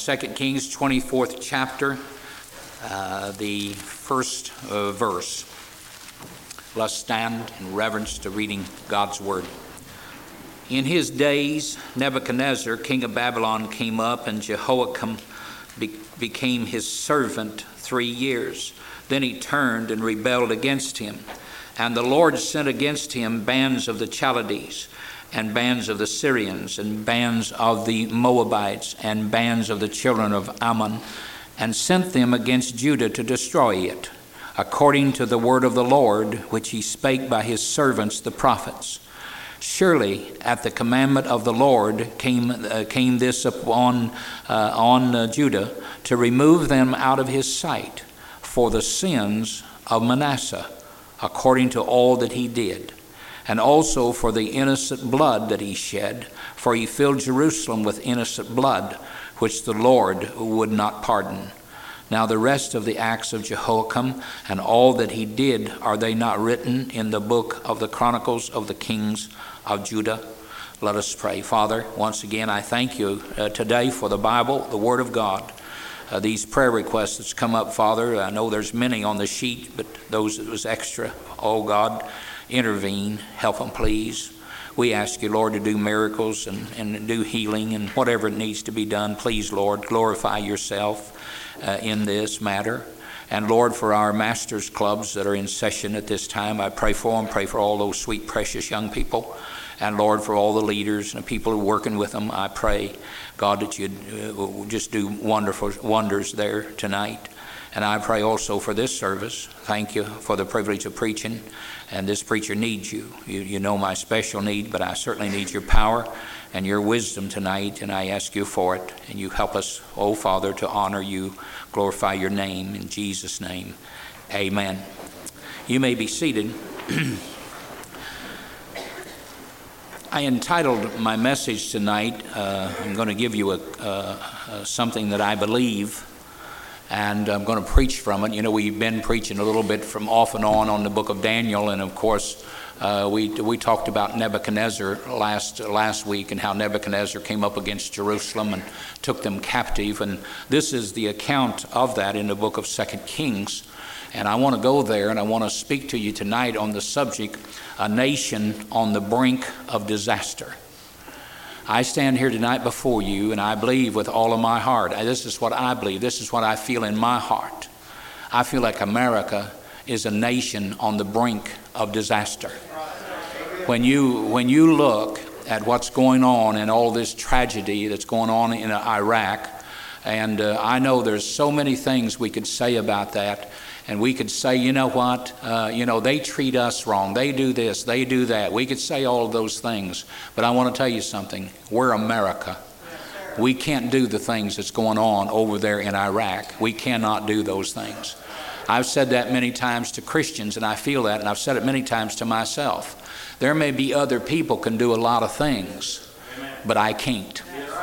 2 Kings 24th chapter, the first verse. Let's stand in reverence to reading God's word. In his days, Nebuchadnezzar, king of Babylon, came up, and Jehoiakim became his servant 3 years. Then he turned and rebelled against him. And the Lord sent against him bands of the Chaldees, and bands of the Syrians, and bands of the Moabites, and bands of the children of Ammon, and sent them against Judah to destroy it, according to the word of the Lord, which he spake by his servants the prophets. Surely at the commandment of the Lord came this upon Judah, to remove them out of his sight for the sins of Manasseh, according to all that he did, and also for the innocent blood that he shed, for he filled Jerusalem with innocent blood, which the Lord would not pardon. Now the rest of the acts of Jehoiakim and all that he did, are they not written in the book of the Chronicles of the kings of Judah? Let us pray. Father, once again I thank you today for the Bible, the Word of God. These prayer requests that's come up, Father, I know there's many on the sheet, but those that was extra, oh God, intervene, help them please. We ask you, Lord, to do miracles and do healing and whatever needs to be done. Please, Lord, glorify yourself in this matter. And Lord, for our masters clubs that are in session at this time, I pray for them, pray for all those sweet, precious young people. And Lord, for all the leaders and the people who are working with them, I pray, God, that you'd just do wonderful wonders there tonight. And I pray also for this service. Thank you for the privilege of preaching. And this preacher needs you. You know my special need, but I certainly need your power and your wisdom tonight, and I ask you for it. And you help us, oh Father, to honor you, glorify your name. In Jesus' name, amen. You may be seated. I entitled my message tonight, I'm going to give you something that I believe, and I'm going to preach from it. You know, we've been preaching a little bit from off and on the book of Daniel, and of course we talked about Nebuchadnezzar last week, and how Nebuchadnezzar came up against Jerusalem and took them captive, and this is the account of that in the book of 2 Kings. And I want to go there, and I want to speak to you tonight on the subject, a nation on the brink of disaster. I stand here tonight before you, and I believe with all of my heart, this is what I believe, this is what I feel in my heart. I feel like America is a nation on the brink of disaster. When you look at what's going on and all this tragedy that's going on in Iraq, and I know there's so many things we could say about that. And we could say, you know what, they treat us wrong. They do this, they do that. We could say all of those things. But I want to tell you something. We're America. We can't do the things that's going on over there in Iraq. We cannot do those things. I've said that many times to Christians, and I feel that, and I've said it many times to myself. There may be other people can do a lot of things, but I can't.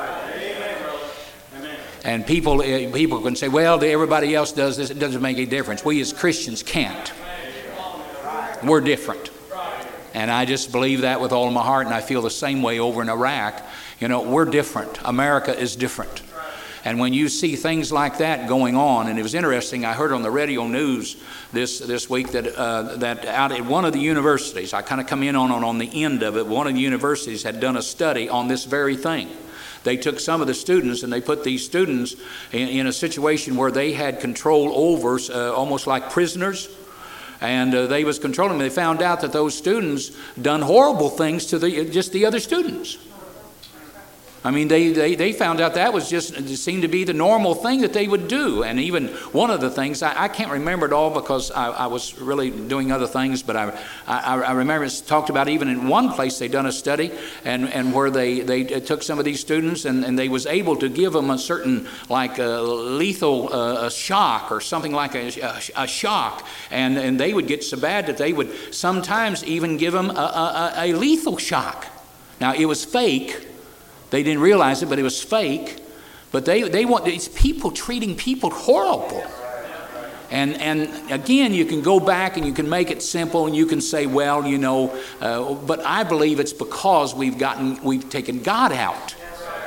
And people can say, well, everybody else does this. It doesn't make any difference. We as Christians can't. We're different. And I just believe that with all of my heart, and I feel the same way over in Iraq. You know, we're different. America is different. And when you see things like that going on, and it was interesting, I heard on the radio news this week that out at one of the universities, I kind of come in on the end of it, one of the universities had done a study on this very thing. They took some of the students and they put these students in a situation where they had control over, almost like prisoners. And they was controlling them. They found out that those students done horrible things to the other students. I mean, they found out that was it seemed to be the normal thing that they would do. And even one of the things, I can't remember it all because I was really doing other things, but I remember it's talked about even in one place they done a study and where they took some of these students and they was able to give them a certain like lethal shock or something like a shock. And they would get so bad that they would sometimes even give them a lethal shock. Now, it was fake. They didn't realize it, but it was fake. But they want these people treating people horrible. And again, you can go back and you can make it simple and you can say, well, but I believe it's because we've taken God out.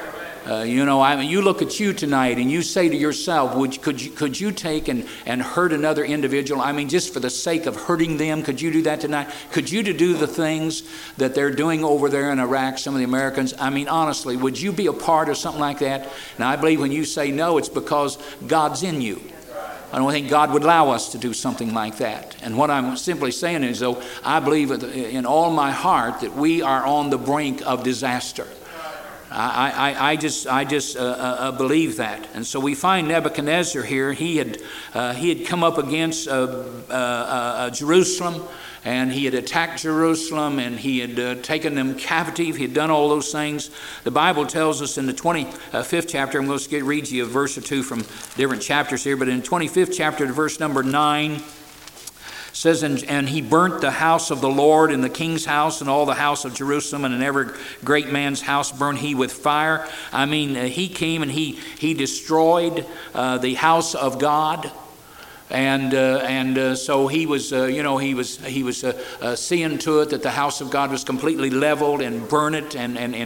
You look at you tonight and you say to yourself, could you take and hurt another individual? I mean, just for the sake of hurting them, could you do that tonight? Could you do the things that they're doing over there in Iraq, some of the Americans? I mean, honestly, would you be a part of something like that? Now, I believe when you say no, it's because God's in you. I don't think God would allow us to do something like that. And what I'm simply saying is, though, I believe in all my heart that we are on the brink of disaster. I just believe that. And so we find Nebuchadnezzar here. He had come up against Jerusalem, and he had attacked Jerusalem, and he had taken them captive. He had done all those things. The Bible tells us in the 25th chapter, I'm going to read you a verse or two from different chapters here, but in the 25th chapter, verse number 9, says, and he burnt the house of the Lord and the king's house and all the house of Jerusalem, and in every great man's house burned he with fire. I mean, he came and he destroyed the house of God. And so he was, he was seeing to it that the house of God was completely leveled and burned it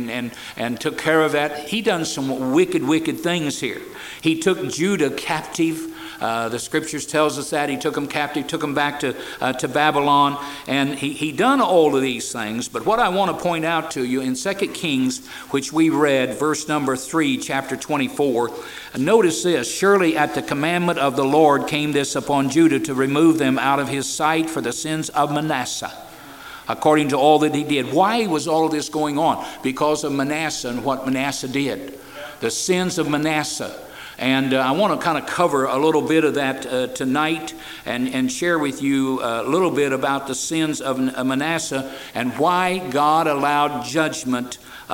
and took care of that. He done some wicked things here. He took Judah captive. The scriptures tells us that he took them captive, took them back to Babylon, and he done all of these things. But what I want to point out to you in 2 Kings, which we read, verse number 3, chapter 24, notice this: surely at the commandment of the Lord came this upon Judah to remove them out of his sight for the sins of Manasseh, according to all that he did. Why was all of this going on? Because of Manasseh and what Manasseh did. The sins of Manasseh. And I want to kind of cover a little bit of that tonight and share with you a little bit about the sins of Manasseh and why God allowed judgment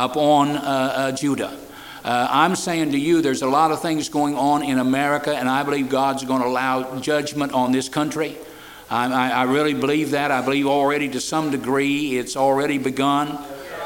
upon Judah. I'm saying to you, there's a lot of things going on in America, and I believe God's going to allow judgment on this country. I really believe that. I believe already to some degree it's already begun.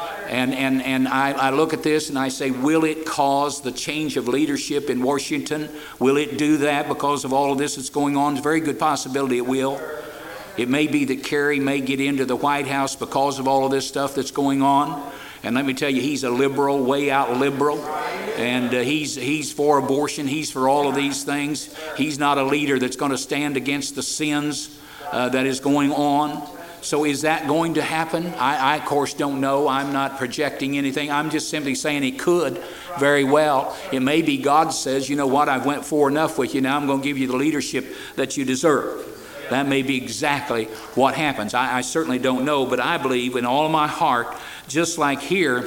And I look at this and I say, will it cause the change of leadership in Washington? Will it do that because of all of this that's going on? It's a very good possibility it will. It may be that Kerry may get into the White House because of all of this stuff that's going on. And let me tell you, he's a liberal, way out liberal. And he's for abortion. He's for all of these things. He's not a leader that's going to stand against the sins that is going on. So is that going to happen? I of course, don't know. I'm not projecting anything. I'm just simply saying it could very well. It may be God says, you know what, I've went far enough with you. Now I'm going to give you the leadership that you deserve. That may be exactly what happens. I certainly don't know, but I believe in all of my heart, just like here,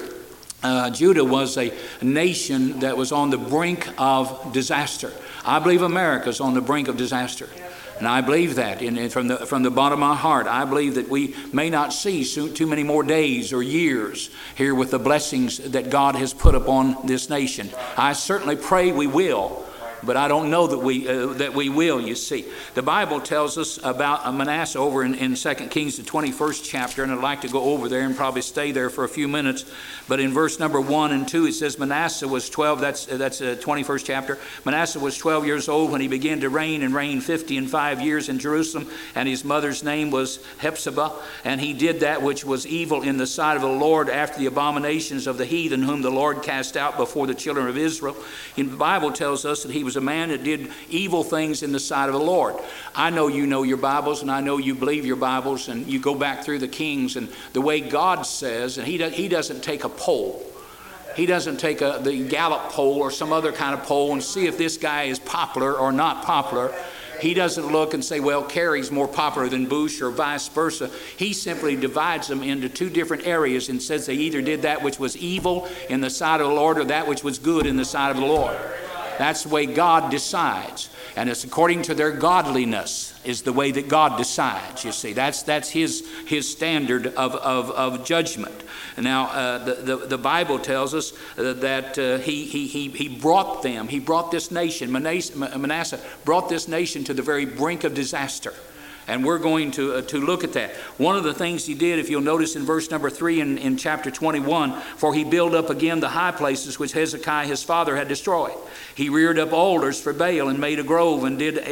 Judah was a nation that was on the brink of disaster. I believe America's on the brink of disaster. And I believe that from the bottom of my heart. I believe that we may not see too many more days or years here with the blessings that God has put upon this nation. I certainly pray we will, but I don't know that we will, you see. The Bible tells us about Manasseh over in 2 Kings, the 21st chapter, and I'd like to go over there and probably stay there for a few minutes. But in verse number 1 and 2, it says Manasseh was 12, that's the 21st chapter. Manasseh was 12 years old when he began to reign, and reigned 55 years in Jerusalem, and his mother's name was Hephzibah. And he did that which was evil in the sight of the Lord after the abominations of the heathen, whom the Lord cast out before the children of Israel. And the Bible tells us that he was a man that did evil things in the sight of the Lord. I know you know your Bibles, and I know you believe your Bibles, and you go back through the Kings, and the way God says, and he doesn't take a poll. He doesn't take the Gallup poll or some other kind of poll and see if this guy is popular or not popular. He doesn't look and say, well, Kerry's more popular than Bush or vice versa. He simply divides them into two different areas and says they either did that which was evil in the sight of the Lord or that which was good in the sight of the Lord. That's the way God decides. And it's according to their godliness is the way that God decides, you see. That's his standard of judgment. Now, the Bible tells us that he brought this nation, Manasseh brought this nation to the very brink of disaster. And we're going to look at that. One of the things he did, if you'll notice in verse number 3 in chapter 21, for he built up again the high places which Hezekiah his father had destroyed. He reared up altars for Baal and made a grove, and did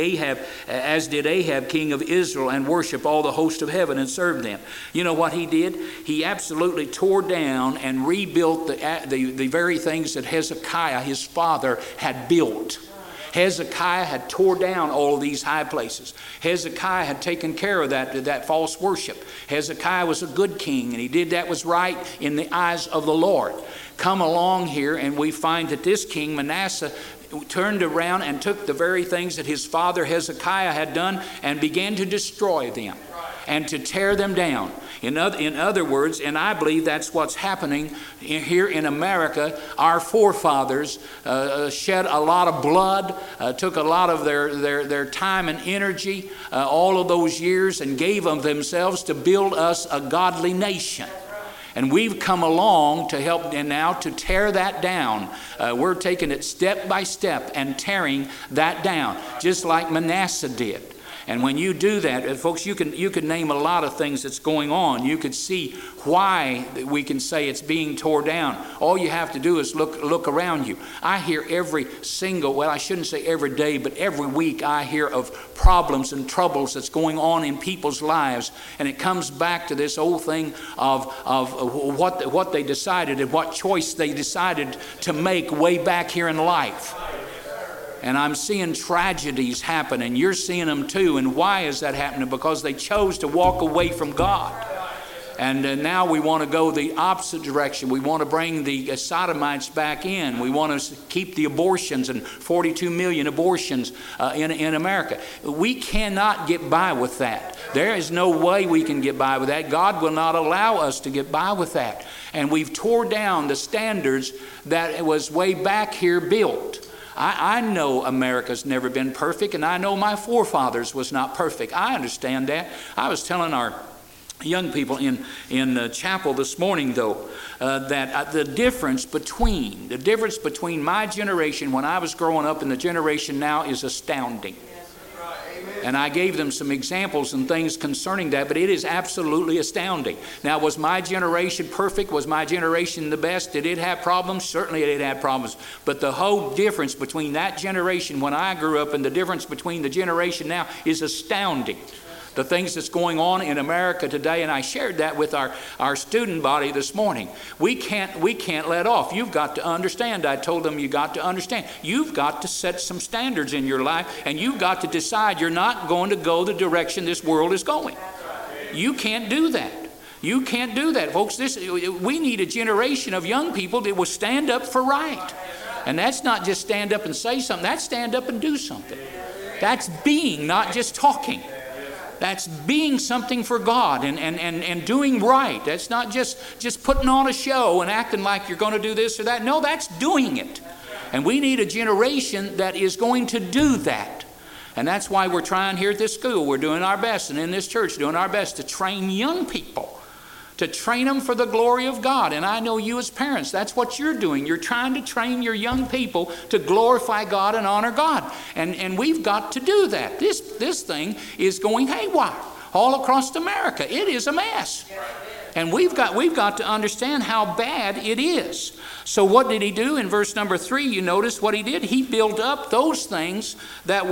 Ahab king of Israel, and worship all the host of heaven and served them. You know what he did? He absolutely tore down and rebuilt the very things that Hezekiah his father had built. Hezekiah had tore down all of these high places. Hezekiah had taken care of that false worship. Hezekiah was a good king, and he did that was right in the eyes of the Lord. Come along here, and we find that this king, Manasseh, turned around and took the very things that his father Hezekiah had done and began to destroy them and to tear them down. In other words, and I believe that's what's happening here in America, our forefathers shed a lot of blood, took a lot of their time and energy, all of those years, and gave of themselves to build us a godly nation. And we've come along to help and now to tear that down. We're taking it step by step and tearing that down, just like Manasseh did. And when you do that, folks, you can name a lot of things that's going on. You could see why we can say it's being torn down. All you have to do is look around you. I hear every single, well, I shouldn't say every day, but every week I hear of problems and troubles that's going on in people's lives. And it comes back to this old thing of what they decided and what choice they decided to make way back here in life. And I'm seeing tragedies happen, and you're seeing them too. And why is that happening? Because they chose to walk away from God. And now we want to go the opposite direction. We want to bring the sodomites back in. We want to keep the abortions, and 42 million abortions in America. We cannot get by with that. There is no way we can get by with that. God will not allow us to get by with that. And we've tore down the standards that was way back here built. I know America's never been perfect, and I know my forefathers was not perfect. I understand that. I was telling our young people in chapel this morning, though, that the difference between my generation when I was growing up and the generation now is astounding. And I gave them some examples and things concerning that, but it is absolutely astounding. Now, was my generation perfect? Was my generation the best? Did it have problems? Certainly it had problems. But the whole difference between that generation when I grew up and the difference between the generation now is astounding. The things that's going on in America today, and I shared that with our student body this morning. We can't let off. You've got to understand. I told them you got to understand. You've got to set some standards in your life, and you've got to decide you're not going to go the direction this world is going. You can't do that. You can't do that, folks. We need a generation of young people that will stand up for right. And that's not just stand up and say something. That's stand up and do something. That's being, not just talking. That's being something for God and doing right. That's not just putting on a show and acting like you're going to do this or that. No, that's doing it. And we need a generation that is going to do that. And that's why we're trying here at this school. We're doing our best, and in this church doing our best to train young people, to train them for the glory of God. And I know you as parents, that's what you're doing. You're trying to train your young people to glorify God and honor God. And we've got to do that. This thing is going haywire all across America. It is a mess. And we've got to understand how bad it is. So what did he do? In verse number 3, you notice what he did. He built up those things that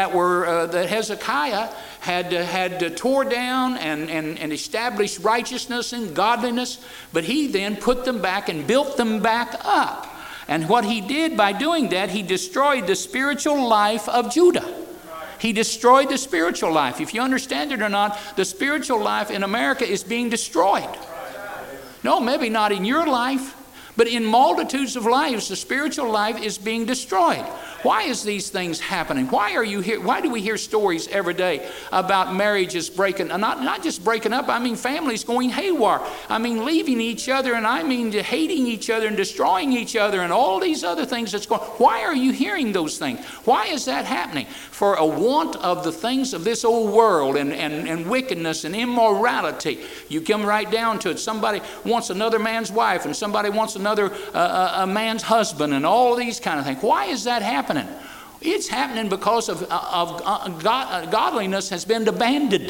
Hezekiah had tore down and established righteousness and godliness, but he then put them back and built them back up. And what he did by doing that, he destroyed the spiritual life of Judah. He destroyed the spiritual life. If you understand it or not, the spiritual life in America is being destroyed. No, maybe not in your life, but in multitudes of lives, the spiritual life is being destroyed. Why is these things happening? Why are you here? Why do we hear stories every day about marriages breaking, not just breaking up, I mean families going haywire. I mean leaving each other, and I mean hating each other and destroying each other and all these other things that's going on. Why are you hearing those things? Why is that happening? For a want of the things of this old world and wickedness and immorality. You come right down to it. Somebody wants another man's wife, and somebody wants another a man's husband, and all these kind of things. Why is that happening? It's happening because of godliness has been abandoned.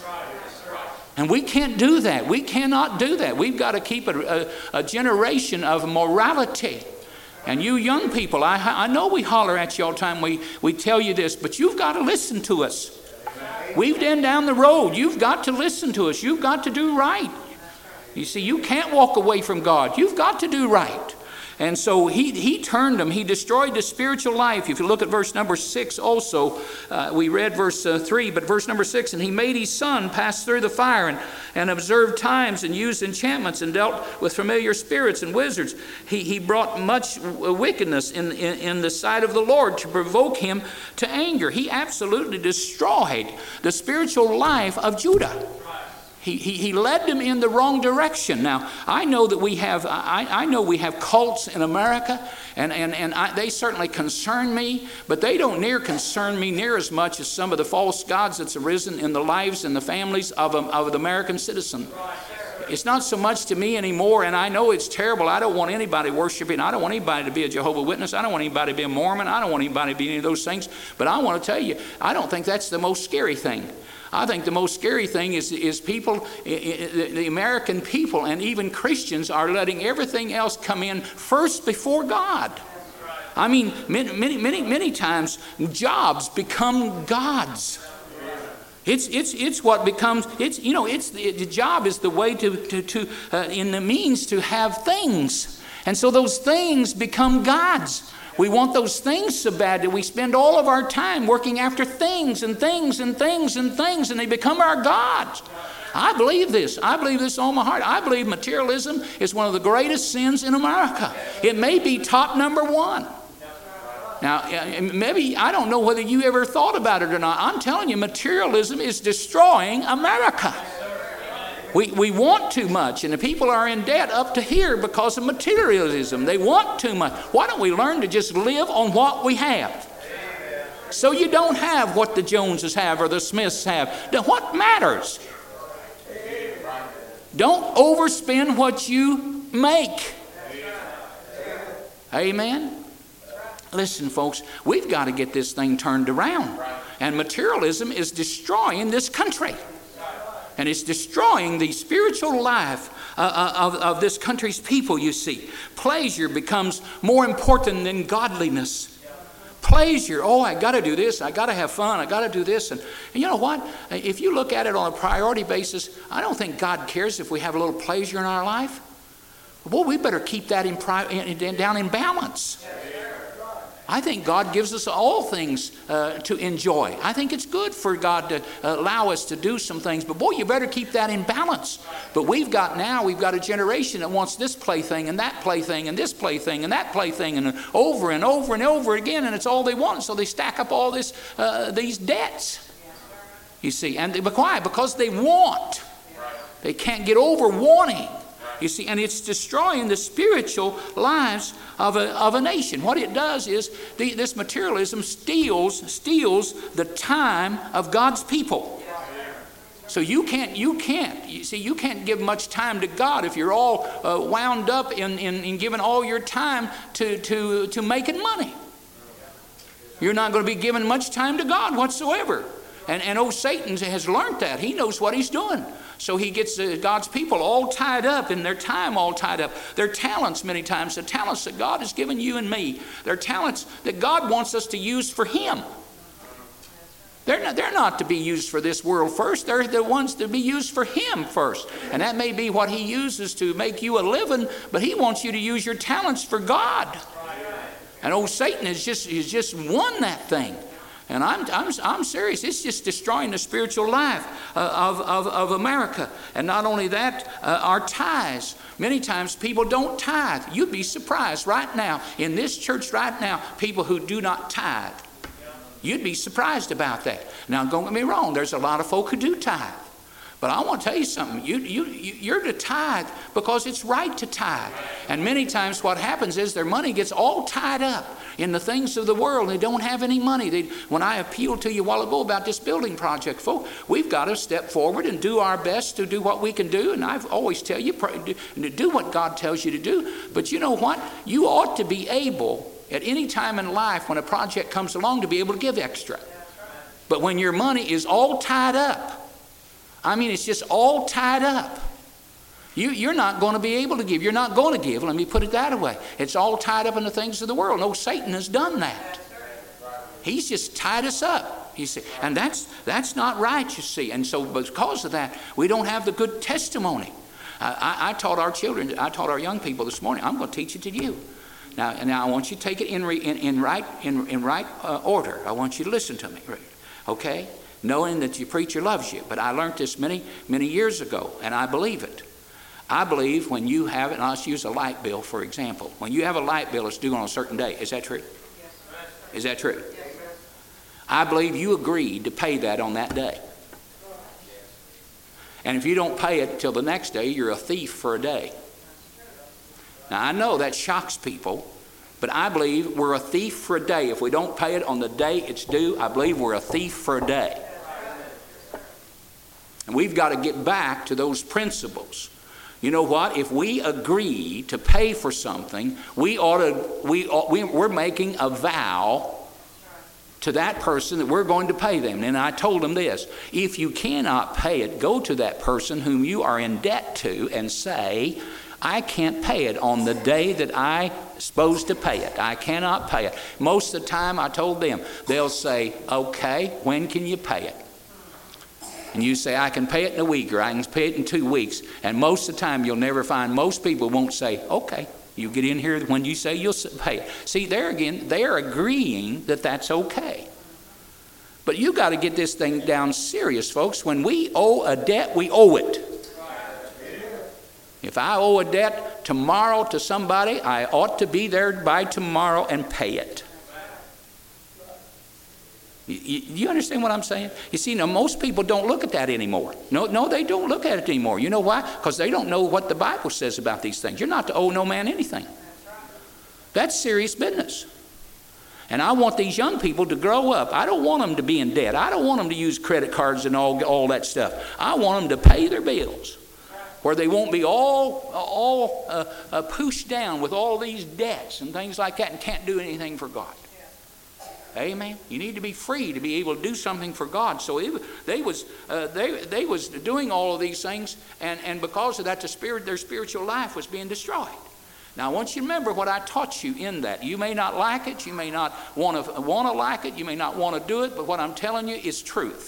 And we can't do that. We cannot do that. We've got to keep a generation of morality. And you young people, I know we holler at you all the time. We tell you this, but you've got to listen to us. We've been down the road. You've got to listen to us. You've got to do right. You see, you can't walk away from God. You've got to do right. And so he turned them. He destroyed the spiritual life. If you look at verse number 6 also, we read verse 3, but verse number 6, and he made his son pass through the fire and observed times and used enchantments and dealt with familiar spirits and wizards. He brought much wickedness in the sight of the Lord to provoke him to anger. He absolutely destroyed the spiritual life of Judah. He led them in the wrong direction. Now, I know that we have cults in America, and they certainly concern me, but they don't concern me near as much as some of the false gods that's arisen in the lives and the families of the American citizen. It's not so much to me anymore, and I know it's terrible. I don't want anybody worshiping. I don't want anybody to be a Jehovah's Witness. I don't want anybody to be a Mormon. I don't want anybody to be any of those things. But I want to tell you, I don't think that's the most scary thing. I think the most scary thing is people, the American people, and even Christians are letting everything else come in first before God. I mean, many times jobs become gods. It's what becomes. The job is the way to in the means to have things, and so those things become gods. We want those things so bad that we spend all of our time working after things and things and things and things, and they become our gods. I believe this. I believe this all my heart. I believe materialism is one of the greatest sins in America. It may be top number one. Now, maybe, I don't know whether you ever thought about it or not. I'm telling you, materialism is destroying America. We want too much, and the people are in debt up to here because of materialism. They want too much. Why don't we learn to just live on what we have? So you don't have what the Joneses have or the Smiths have. Now, what matters? Don't overspend what you make. Amen? Listen, folks, we've got to get this thing turned around. And materialism is destroying this country. And it's destroying the spiritual life of this country's people, you see. Pleasure becomes more important than godliness. Pleasure, I got to do this. I got to have fun. I got to do this. And you know what? If you look at it on a priority basis, I don't think God cares if we have a little pleasure in our life. Well, we better keep that down in balance. I think God gives us all things to enjoy. I think it's good for God to allow us to do some things. But boy, you better keep that in balance. But we've got a generation that wants this plaything and that plaything and this plaything and that plaything and over and over and over again, and it's all they want. So they stack up all these debts. You see, and why? Because they want. They can't get over wanting. You see, and it's destroying the spiritual lives of a nation. What it does is this materialism steals the time of God's people. So you can't give much time to God if you're all wound up in giving all your time to making money. You're not going to be giving much time to God whatsoever. And Satan has learned that. He knows what he's doing. So he gets God's people all tied up in their time, all tied up. Their talents many times, the talents that God has given you and me. They're talents that God wants us to use for Him. They're not to be used for this world first. They're the ones to be used for Him first. And that may be what He uses to make you a living, but He wants you to use your talents for God. And Satan has just won that thing. And I'm serious. It's just destroying the spiritual life of America. And not only that, our tithes. Many times people don't tithe. You'd be surprised right now, in this church right now, people who do not tithe. You'd be surprised about that. Now, don't get me wrong. There's a lot of folk who do tithe. But I want to tell you something. You're to tithe because it's right to tithe. And many times what happens is their money gets all tied up in the things of the world. They don't have any money. When I appealed to you a while ago about this building project, folks, we've got to step forward and do our best to do what we can do. And I've always tell you, do what God tells you to do. But you know what? You ought to be able, at any time in life when a project comes along to be able to give extra. But when your money is all tied up, I mean, it's just all tied up, you're not going to be able to give. You're not going to give. Let me put it that way. It's all tied up in the things of the world. No, Satan has done that. He's just tied us up, you see. And that's not right, you see. And so because of that, we don't have the good testimony. I taught our children, I taught our young people this morning, I'm going to teach it to you. Now I want you to take it in right order. I want you to listen to me, okay? Knowing that your preacher loves you. But I learned this many, many years ago, and I believe it. I believe when you have it, and let's use a light bill, for example. When you have a light bill that's due on a certain day, is that true? Yes. Is that true? Yes. I believe you agreed to pay that on that day. And if you don't pay it till the next day, you're a thief for a day. Now, I know that shocks people, but I believe we're a thief for a day. If we don't pay it on the day it's due, I believe we're a thief for a day. And we've got to get back to those principles. You know what? If we agree to pay for something, we're making a vow to that person that we're going to pay them. And I told them this: if you cannot pay it, go to that person whom you are in debt to and say, I can't pay it on the day that I'm supposed to pay it. I cannot pay it. Most of the time, I told them, they'll say, okay, when can you pay it? And you say, I can pay it in a week, or I can pay it in 2 weeks. And most of the time, you'll never find, most people won't say, okay, you get in here when you say you'll pay it. See, there again, they are agreeing that that's okay. But you got to get this thing down serious, folks. When we owe a debt, we owe it. If I owe a debt tomorrow to somebody, I ought to be there by tomorrow and pay it. You understand what I'm saying? You see, now most people don't look at that anymore. No, they don't look at it anymore. You know why? Because they don't know what the Bible says about these things. You're not to owe no man anything. That's serious business. And I want these young people to grow up. I don't want them to be in debt. I don't want them to use credit cards and all that stuff. I want them to pay their bills, where they won't be all pushed down with all these debts and things like that and can't do anything for God. Amen. You need to be free to be able to do something for God. So they was doing all of these things, and because of that, their spiritual life was being destroyed. Now, I want you to remember what I taught you in that. You may not like it. You may not want to like it. You may not want to do it. But what I'm telling you is truth.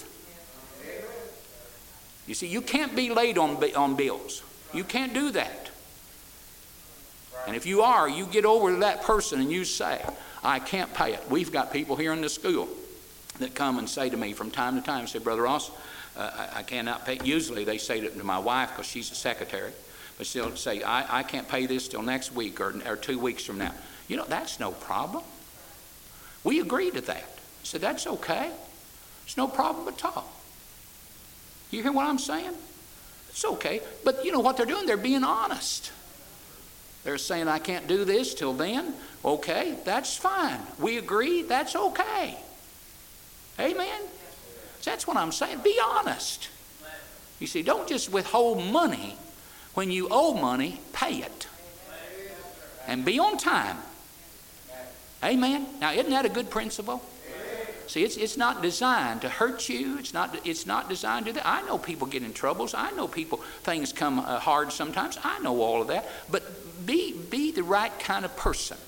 You see, you can't be late on bills. You can't do that. And if you are, you get over to that person and you say, I can't pay it. We've got people here in the school that come and say to me from time to time, say, Brother Ross, I cannot pay. Usually they say to my wife, because she's a secretary, but she'll say, I can't pay this till next week or 2 weeks from now. You know, that's no problem. We agree to that. I said, that's okay. It's no problem at all. You hear what I'm saying? It's okay. But you know what they're doing? They're being honest. They're saying, I can't do this till then. Okay, that's fine. We agree, that's okay. Amen? That's what I'm saying. Be honest. You see, don't just withhold money. When you owe money, pay it. And be on time. Amen? Now, isn't that a good principle? See, it's not designed to hurt you. It's not designed to do that. I know people get in troubles. I know things come hard sometimes. I know all of that. But be the right kind of person.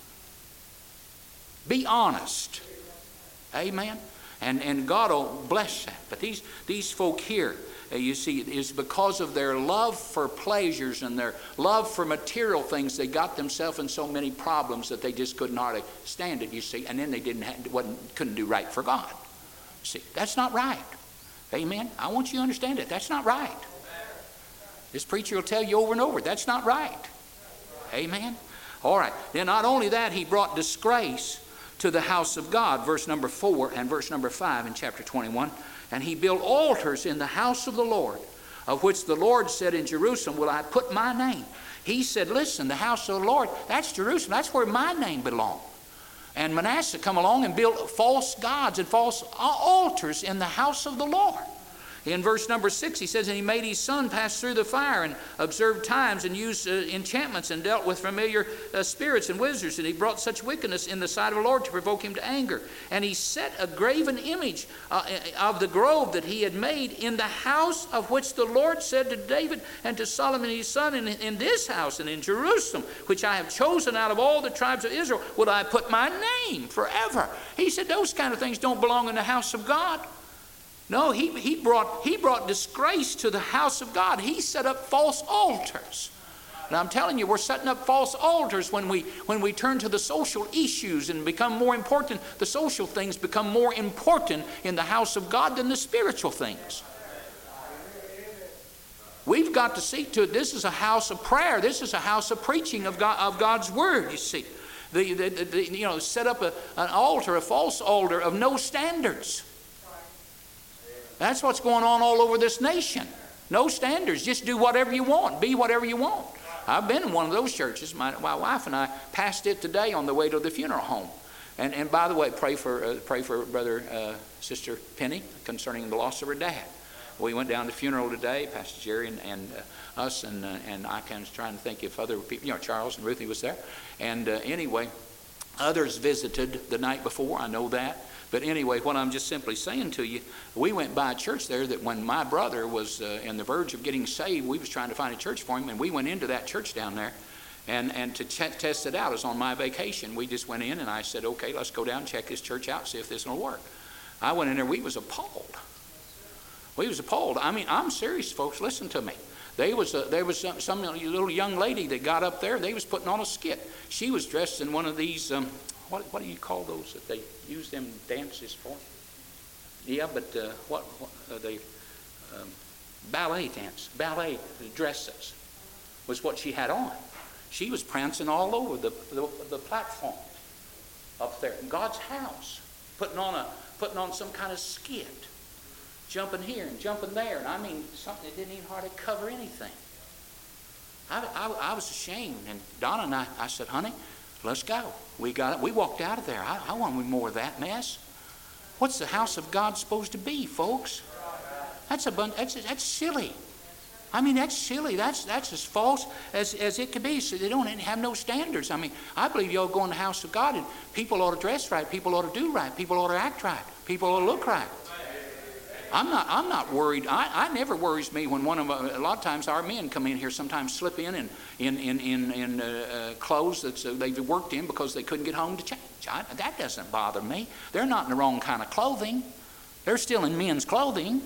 Be honest. Amen? And God will bless that. But these folk here, you see, is because of their love for pleasures and their love for material things, they got themselves in so many problems that they just couldn't hardly stand it, you see, and then they couldn't do right for God. See, that's not right. Amen? I want you to understand it. That's not right. This preacher will tell you over and over, that's not right. Amen? All right. Then not only that, he brought disgrace to the house of God, verse number 4 and verse number 5 in chapter 21. And he built altars in the house of the Lord, of which the Lord said, in Jerusalem will I put my name. He said, listen, the house of the Lord, that's Jerusalem. That's where my name belongs. And Manasseh come along and built false gods and false altars in the house of the Lord. In verse number 6, he says, and he made his son pass through the fire and observed times and used enchantments and dealt with familiar spirits and wizards. And he brought such wickedness in the sight of the Lord to provoke him to anger. And he set a graven image of the grove that he had made in the house of which the Lord said to David and to Solomon his son, in this house and in Jerusalem, which I have chosen out of all the tribes of Israel, will I put my name forever. He said those kind of things don't belong in the house of God. No, he brought disgrace to the house of God. He set up false altars. And I'm telling you, we're setting up false altars when we turn to the social issues and become more important. The social things become more important in the house of God than the spiritual things. We've got to see to it. This is a house of prayer. This is a house of preaching of God's word, you see. Set up an altar, a false altar of no standards. That's what's going on all over this nation. No standards. Just do whatever you want. Be whatever you want. I've been in one of those churches. My wife and I passed it today on the way to the funeral home. And by the way, pray for Sister Penny concerning the loss of her dad. We went down to the funeral today. Pastor Jerry and us and I was trying to think if other people, Charles and Ruthie was there. And anyway, others visited the night before. I know that. But anyway, what I'm just simply saying to you, we went by a church there that when my brother was on the verge of getting saved, we was trying to find a church for him, and we went into that church down there and to test it out. It was on my vacation. We just went in, and I said, okay, let's go down and check this church out, see if this will work. I went in there. We was appalled. We was appalled. I mean, I'm serious, folks. Listen to me. There was some little young lady that got up there. They was putting on a skit. She was dressed in one of these, what do you call those that they use them dances for? Yeah, but what they ballet dresses was what she had on. She was prancing all over the platform up there in God's house, putting on some kind of skit, jumping here and jumping there, and I mean something that didn't even hardly cover anything. I was ashamed, and Donna and I said, honey, let's go. We walked out of there. I want more of that mess. What's the house of God supposed to be, folks? That's silly. I mean, that's silly. That's as false as it could be. So they don't have no standards. I mean, I believe you all go in the house of God and people ought to dress right. People ought to do right. People ought to act right. People ought to look right. I'm not worried. I never worries me when a lot of times our men come in here sometimes slip in clothes that they've worked in because they couldn't get home to change. That doesn't bother me. They're not in the wrong kind of clothing. They're still in men's clothing.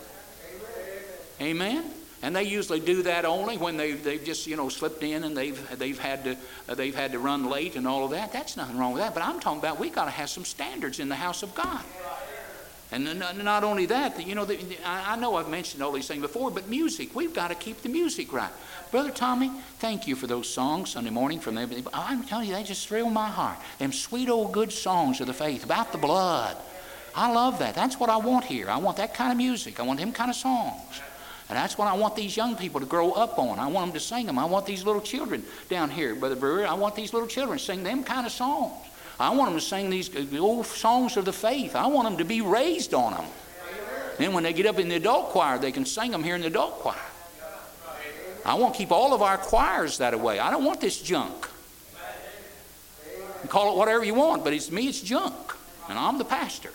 Amen. And they usually do that only when they've just slipped in and they've had to run late and all of that. That's nothing wrong with that. But I'm talking about we got to have some standards in the house of God. And not only that, I know I've mentioned all these things before, but music, we've got to keep the music right. Brother Tommy, thank you for those songs Sunday morning from everything. I'm telling you, they just thrill my heart. Them sweet old good songs of the faith about the blood. I love that. That's what I want here. I want that kind of music. I want them kind of songs. And that's what I want these young people to grow up on. I want them to sing them. I want these little children down here, Brother Brewer, I want these little children to sing them kind of songs. I want them to sing these old songs of the faith. I want them to be raised on them. Then when they get up in the adult choir, they can sing them here in the adult choir. I want to keep all of our choirs that way. I don't want this junk. You call it whatever you want, but it's junk. And I'm the pastor.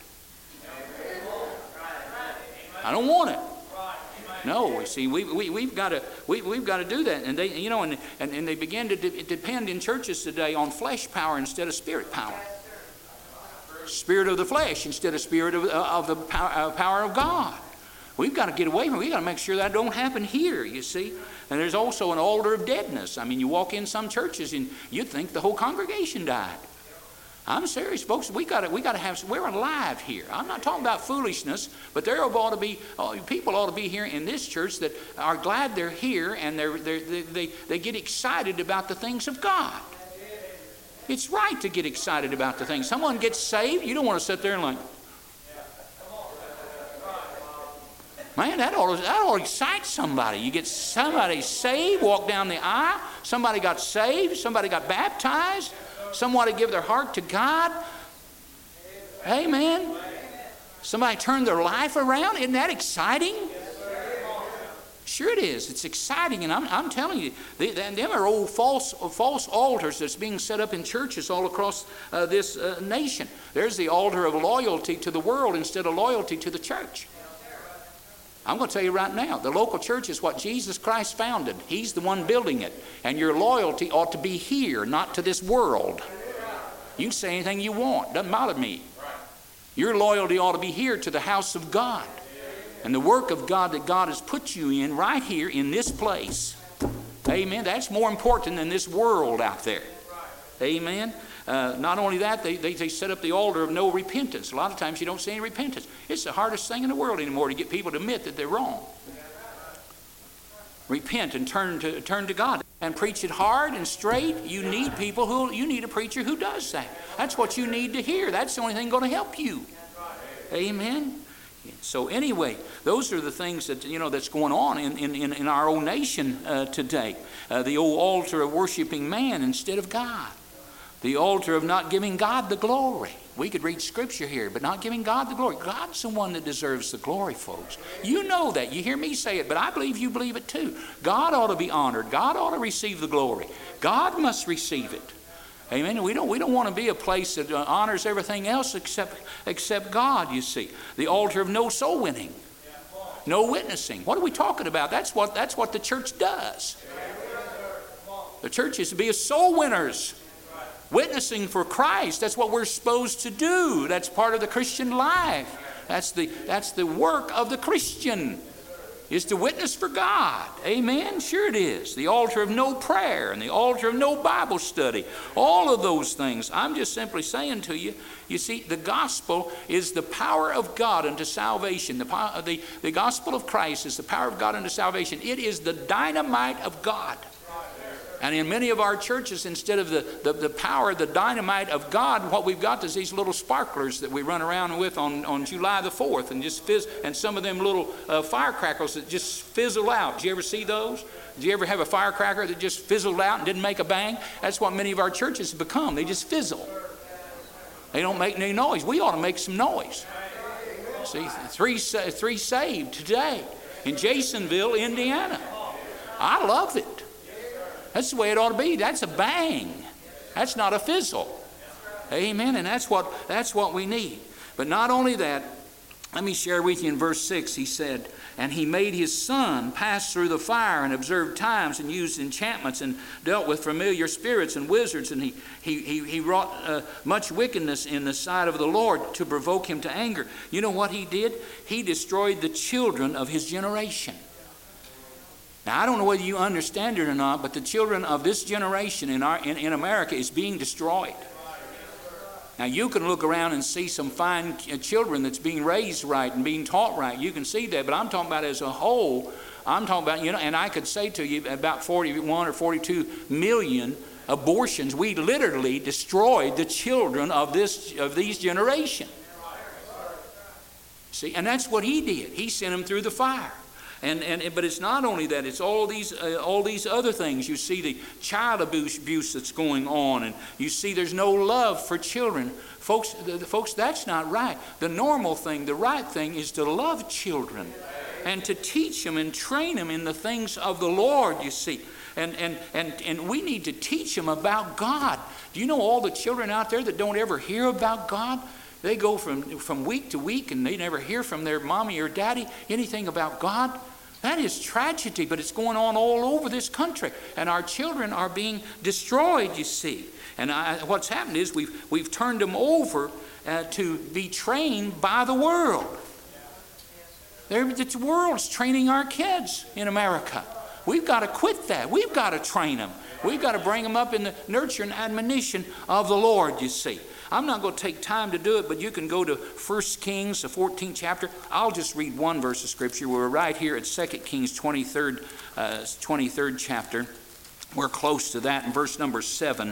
I don't want it. No, you see, we've got to do that, and they and they begin to depend in churches today on flesh power instead of spirit power, spirit of the flesh instead of spirit of the power of God. We've got to get away from it. We've got to make sure that don't happen here. You see, and there's also an altar of deadness. I mean, you walk in some churches and you'd think the whole congregation died. I'm serious, folks. We got to have. We're alive here. I'm not talking about foolishness, but there ought to be people ought to be here in this church that are glad they're here and they get excited about the things of God. It's right to get excited about the things. Someone gets saved, you don't want to sit there and like, man, that ought to excite somebody. You get somebody saved, walk down the aisle. Somebody got saved. Somebody got baptized. Somebody give their heart to God. Amen. Somebody turned their life around. Isn't that exciting? Sure it is. It's exciting, and I'm telling you, them are old false altars that's being set up in churches all across this nation. There's the altar of loyalty to the world instead of loyalty to the church. I'm going to tell you right now, the local church is what Jesus Christ founded. He's the one building it, and your loyalty ought to be here, not to this world. You can say anything you want. Doesn't bother me. Your loyalty ought to be here to the house of God and the work of God that God has put you in right here in this place. Amen. That's more important than this world out there. Amen. Not only that, they set up the altar of no repentance. A lot of times you don't see any repentance. It's the hardest thing in the world anymore to get people to admit that they're wrong. Repent and turn to God and preach it hard and straight. You need a preacher who does that. That's what you need to hear. That's the only thing going to help you. Amen. So anyway, those are the things that that's going on in our own nation today. The old altar of worshiping man instead of God. The altar of not giving God the glory. We could read scripture here, but not giving God the glory. God's the one that deserves the glory, folks. You know that. You hear me say it, but I believe you believe it too. God ought to be honored. God ought to receive the glory. God must receive it. Amen. We don't want to be a place that honors everything else except God, you see. The altar of no soul winning. No witnessing. What are we talking about? That's what the church does. The church is to be a soul winners. Witnessing for Christ, that's what we're supposed to do. That's part of the Christian life. That's the work of the Christian, is to witness for God. Amen? Sure it is. The altar of no prayer and the altar of no Bible study. All of those things. I'm just simply saying to you, you see, the gospel is the power of God unto salvation. The gospel of Christ is the power of God unto salvation. It is the dynamite of God. And in many of our churches, instead of the power, the dynamite of God, what we've got is these little sparklers that we run around with on July the 4th and just and some of them little firecrackers that just fizzle out. Did you ever see those? Did you ever have a firecracker that just fizzled out and didn't make a bang? That's what many of our churches have become. They just fizzle. They don't make any noise. We ought to make some noise. See, three saved today in Jasonville, Indiana. I love it. That's the way it ought to be. That's a bang. That's not a fizzle. Amen. And that's what we need. But not only that, let me share with you in verse 6. He said, and he made his son pass through the fire and observed times and used enchantments and dealt with familiar spirits and wizards. And he wrought much wickedness in the sight of the Lord to provoke him to anger. You know what he did? He destroyed the children of his generation. Now, I don't know whether you understand it or not, but the children of this generation in America is being destroyed. Now, you can look around and see some fine children that's being raised right and being taught right. You can see that, but I'm talking about as a whole. I'm talking about, and I could say to you about 41 or 42 million abortions. We literally destroyed the children of these generations. See, and that's what he did. He sent them through the fire. But it's not only that, it's all these other things. You see the child abuse that's going on, and you see there's no love for children. Folks, that's not right. The normal thing, the right thing is to love children and to teach them and train them in the things of the Lord, you see. And we need to teach them about God. Do you know all the children out there that don't ever hear about God? They go from week to week and they never hear from their mommy or daddy anything about God. That is tragedy, but it's going on all over this country. And our children are being destroyed, you see. And what's happened is we've turned them over to be trained by the world. The world's training our kids in America. We've got to quit that. We've got to train them. We've got to bring them up in the nurture and admonition of the Lord, you see. I'm not going to take time to do it, but you can go to 1 Kings, the 14th chapter. I'll just read one verse of Scripture. We're right here at 2 Kings, 23rd chapter. We're close to that in verse number 7.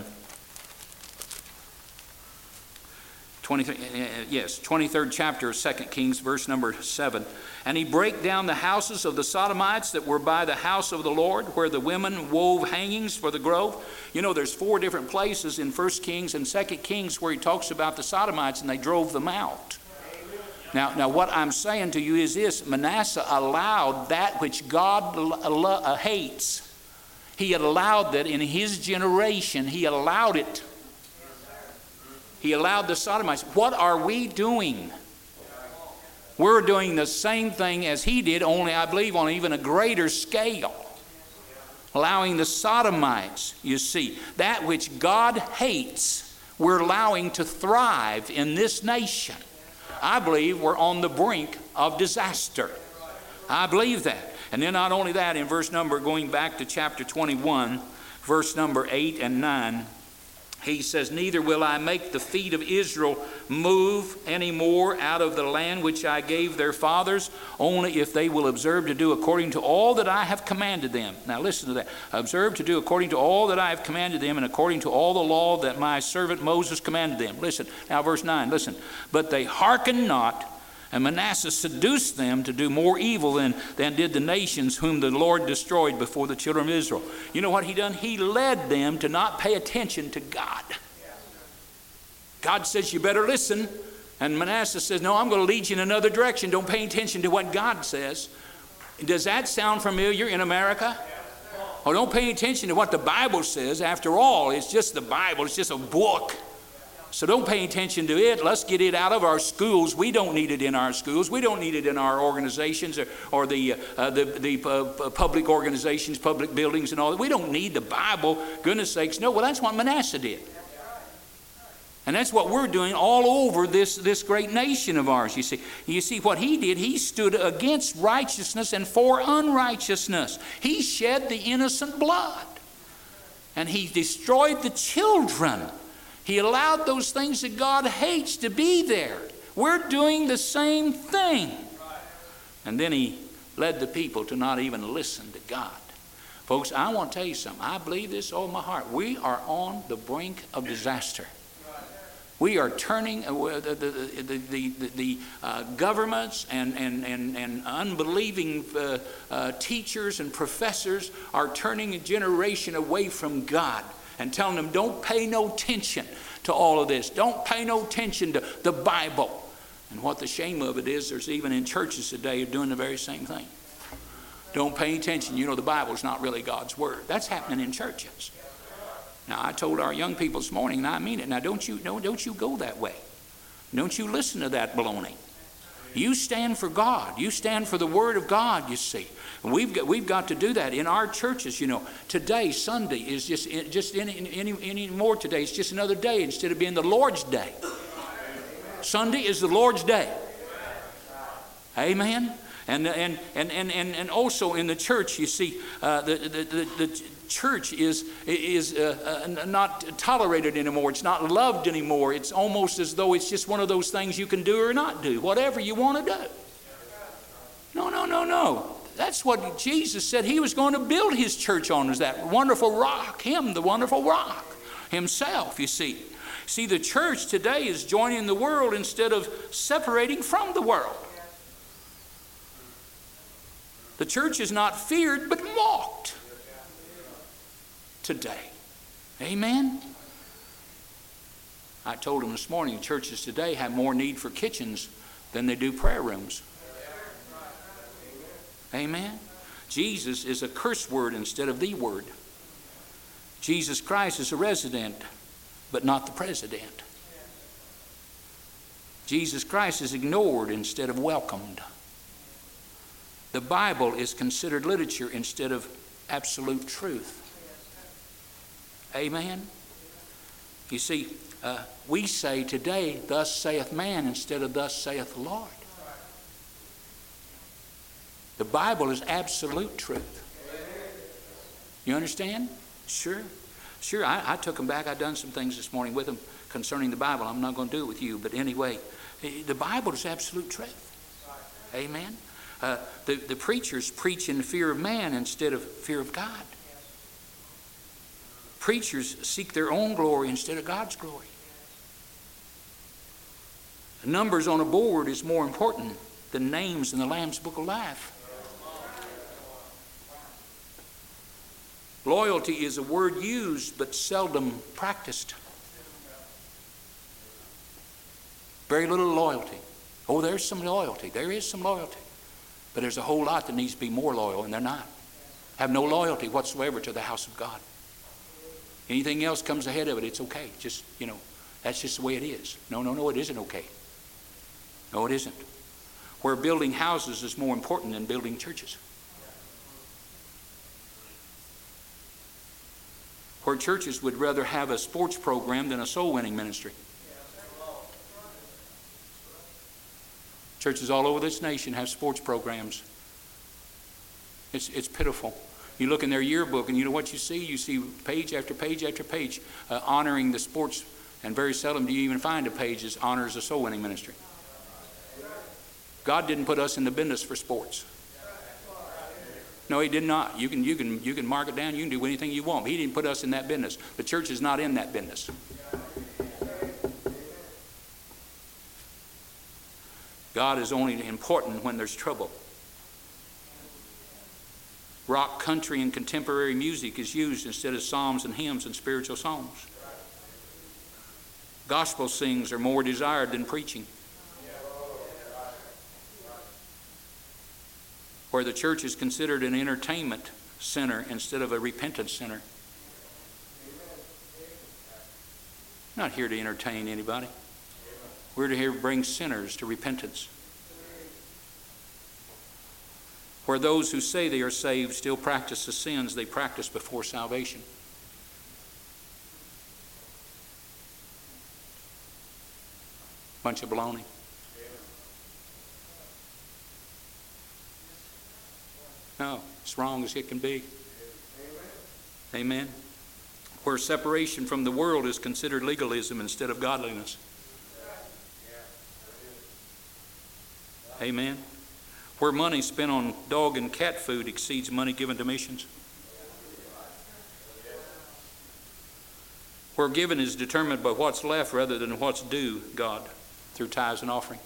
23rd chapter of 2 Kings, verse number 7. And he brake down the houses of the Sodomites that were by the house of the Lord, where the women wove hangings for the grove. You know, there's 4 different places in 1 Kings and 2 Kings where he talks about the Sodomites, and they drove them out. Now what I'm saying to you is this: Manasseh allowed that which God hates. He allowed that in his generation. He allowed it. He allowed the Sodomites. What are we doing? We're doing the same thing as he did, only I believe on even a greater scale. Allowing the Sodomites, you see, that which God hates, we're allowing to thrive in this nation. I believe we're on the brink of disaster. I believe that. And then not only that, in going back to chapter 21, verse number 8 and 9, he says, neither will I make the feet of Israel move any more out of the land which I gave their fathers, only if they will observe to do according to all that I have commanded them. Now listen to that. Observe to do according to all that I have commanded them, and according to all the law that my servant Moses commanded them. Listen, now verse 9, listen. But they hearkened not, and Manasseh seduced them to do more evil than did the nations whom the Lord destroyed before the children of Israel. You know what he done? He led them to not pay attention to God. God says, you better listen. And Manasseh says, no, I'm going to lead you in another direction. Don't pay attention to what God says. Does that sound familiar in America? Oh, don't pay attention to what the Bible says. After all, it's just the Bible. It's just a book. So don't pay attention to it. Let's get it out of our schools. We don't need it in our schools. We don't need it in our organizations or the public organizations, public buildings and all that. We don't need the Bible. Goodness sakes, no. Well, that's what Manasseh did. And that's what we're doing all over this great nation of ours, you see. You see what he did? He stood against righteousness and for unrighteousness. He shed the innocent blood. And he destroyed the children. He allowed those things that God hates to be there. We're doing the same thing. And then he led the people to not even listen to God. Folks, I want to tell you something. I believe this all in my heart. We are on the brink of disaster. We are turning, the governments and unbelieving teachers and professors are turning a generation away from God and telling them, don't pay no attention to all of this. Don't pay no attention to the Bible. And what the shame of it is, there's even in churches today are doing the very same thing. Don't pay attention. You know, the Bible's not really God's Word. That's happening in churches. Now, I told our young people this morning, and I mean it. Now, don't you go that way. Don't you listen to that baloney. You stand for God. You stand for the Word of God, you see. And we've got to do that in our churches, you know. Today, Sunday, is just any more today. It's just another day instead of being the Lord's day. Sunday is the Lord's day. Amen. And also in the church, you see, the church is not tolerated anymore. It's not loved anymore. It's almost as though it's just one of those things you can do or not do, whatever you want to do. No. That's what Jesus said he was going to build his church on, is that wonderful rock, him, the wonderful rock, himself, you see. See, the church today is joining the world instead of separating from the world. The church is not feared but mocked today. Amen? I told them this morning, churches today have more need for kitchens than they do prayer rooms. Amen? Jesus is a curse word instead of the word. Jesus Christ is a resident, but not the president. Jesus Christ is ignored instead of welcomed. The Bible is considered literature instead of absolute truth. Amen? You see, we say today, thus saith man, instead of thus saith the Lord. The Bible is absolute truth. You understand? Sure. I took them back. I've done some things this morning with them concerning the Bible. I'm not going to do it with you, but anyway, the Bible is absolute truth. Amen? The preachers preach in fear of man instead of fear of God. Preachers seek their own glory instead of God's glory. Numbers on a board is more important than names in the Lamb's Book of Life. Loyalty is a word used but seldom practiced. Very little loyalty. Oh, there's some loyalty. There is some loyalty. But there's a whole lot that needs to be more loyal, and they're not. Have no loyalty whatsoever to the house of God. Anything else comes ahead of it, it's okay. Just, that's just the way it is. No, it isn't okay. No, it isn't. Where building houses is more important than building churches. Where churches would rather have a sports program than a soul-winning ministry. Churches all over this nation have sports programs. It's pitiful. You look in their yearbook, and you know what you see? You see page after page after page honoring the sports, and very seldom do you even find a page that honors a soul-winning ministry. God didn't put us in the business for sports. No, He did not. You can mark it down. You can do anything you want. He didn't put us in that business. The church is not in that business. God is only important when there's trouble. Rock, country, and contemporary music is used instead of psalms and hymns and spiritual songs. Gospel sings are more desired than preaching. Where the church is considered an entertainment center instead of a repentance center. We're not here to entertain anybody. We're here to bring sinners to repentance. Where those who say they are saved still practice the sins they practiced before salvation. Bunch of baloney. No, it's wrong as it can be. Amen. Where separation from the world is considered legalism instead of godliness. Amen. Where money spent on dog and cat food exceeds money given to missions. Where giving is determined by what's left rather than what's due God through tithes and offering.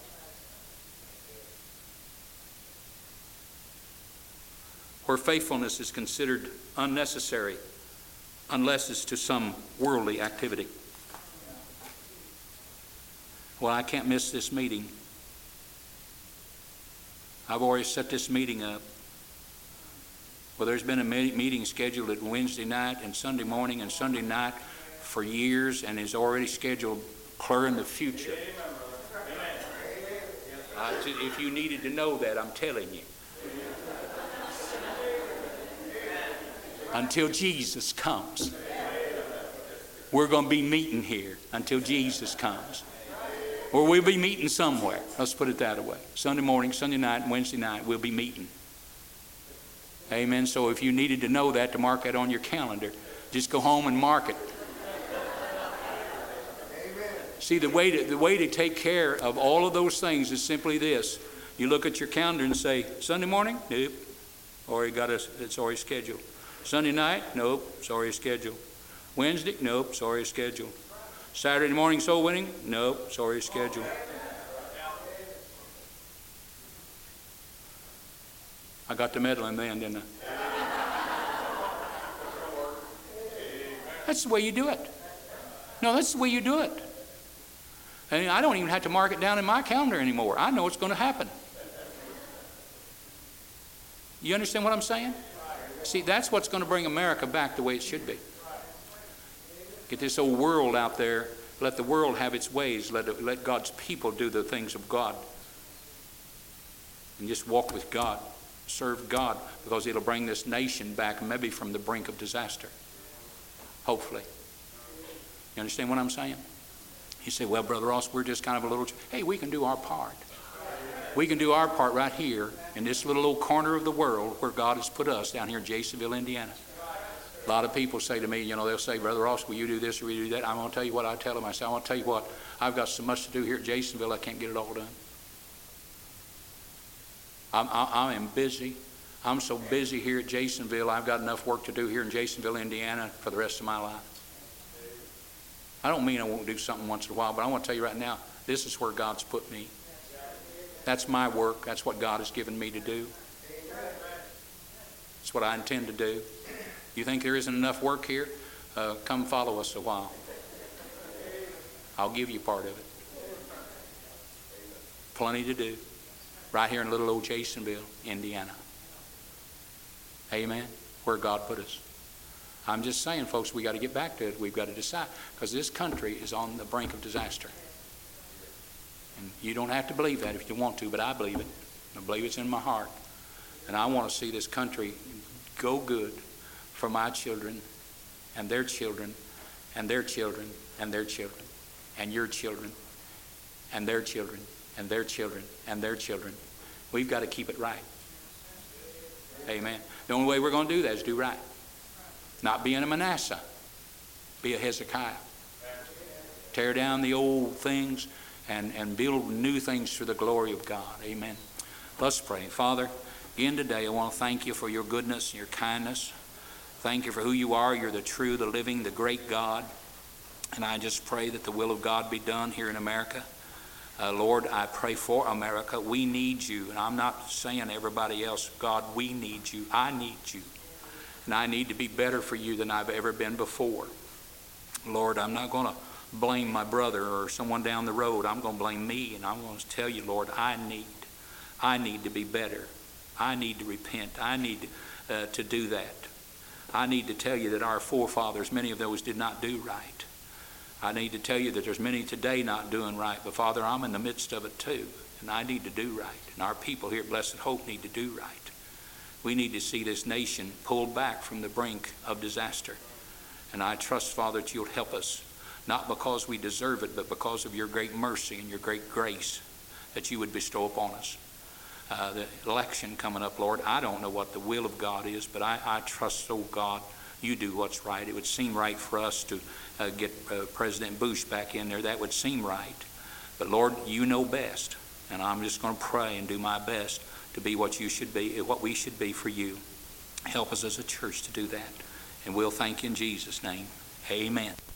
Where faithfulness is considered unnecessary unless it's to some worldly activity. Well, I can't miss this meeting. I've already set this meeting up. Well, there's been a meeting scheduled at Wednesday night and Sunday morning and Sunday night for years, and is already scheduled clear in the future. If you needed to know that, I'm telling you. Until Jesus comes. We're going to be meeting here until Jesus comes. Or we'll be meeting somewhere. Let's put it that way. Sunday morning, Sunday night, and Wednesday night, we'll be meeting. Amen. So if you needed to know that, to mark that on your calendar, just go home and mark it. See, the way to take care of all of those things is simply this. You look at your calendar and say, Sunday morning? Nope. It's already scheduled. Sunday night? Nope. It's already scheduled. Wednesday? Nope. It's already scheduled. Saturday morning soul winning? Nope. It's already scheduled. I got the meddling then, didn't I? That's the way you do it. No, that's the way you do it. And I don't even have to mark it down in my calendar anymore. I know it's going to happen. You understand what I'm saying? See, that's what's going to bring America back the way it should be. Get this old world out there. Let the world have its ways. Let God's people do the things of God. And just walk with God. Serve God, because it'll bring this nation back maybe from the brink of disaster. Hopefully. You understand what I'm saying? You say, well, Brother Ross, we're just kind of a little... Hey, we can do our part. We can do our part right here in this little old corner of the world where God has put us down here in Jasonville, Indiana. A lot of people say to me, they'll say, Brother Ross, will you do this or will you do that? I'm going to tell you what I tell them. I say, I want to tell you what, I've got so much to do here at Jasonville, I can't get it all done. I am busy. I'm so busy here at Jasonville, I've got enough work to do here in Jasonville, Indiana for the rest of my life. I don't mean I won't do something once in a while, but I want to tell you right now, this is where God's put me. That's my work. That's what God has given me to do. That's what I intend to do. You think there isn't enough work here? Come follow us a while. I'll give you part of it. Plenty to do. Right here in little old Jasonville, Indiana. Amen. Where God put us. I'm just saying, folks, we got to get back to it. We've got to decide. Because this country is on the brink of disaster. And you don't have to believe that if you want to, but I believe it. I believe it's in my heart. And I want to see this country go good for my children and their children and their children and their children and your children and their children and their children and their children. We've got to keep it right. Amen. The only way we're going to do that is do right. Not being a Manasseh. Be a Hezekiah. Tear down the old things and build new things for the glory of God. Amen. Let's pray. Father, again today I want to thank you for your goodness and your kindness. Thank you for who you are. You're the true, the living, the great God. And I just pray that the will of God be done here in America. Lord, I pray for America. We need you. And I'm not saying everybody else. God, we need you. I need you. And I need to be better for you than I've ever been before. Lord, I'm not going to blame my brother or someone down the road. I'm going to blame me. And I'm going to tell you, Lord, I need to be better. I need to repent. I need to do that. I need to tell you that our forefathers, many of those did not do right. I need to tell you that there's many today not doing right. But Father, I'm in the midst of it too. And I need to do right. And our people here at Blessed Hope need to do right. We need to see this nation pulled back from the brink of disaster. And I trust, Father, that you'll help us. Not because we deserve it, but because of your great mercy and your great grace that you would bestow upon us. The election coming up, Lord, I don't know what the will of God is, but I trust, oh God, you do what's right. It would seem right for us to get President Bush back in there. That would seem right. But Lord, you know best. And I'm just going to pray and do my best to be what you should be, what we should be for you. Help us as a church to do that. And we'll thank you in Jesus' name. Amen.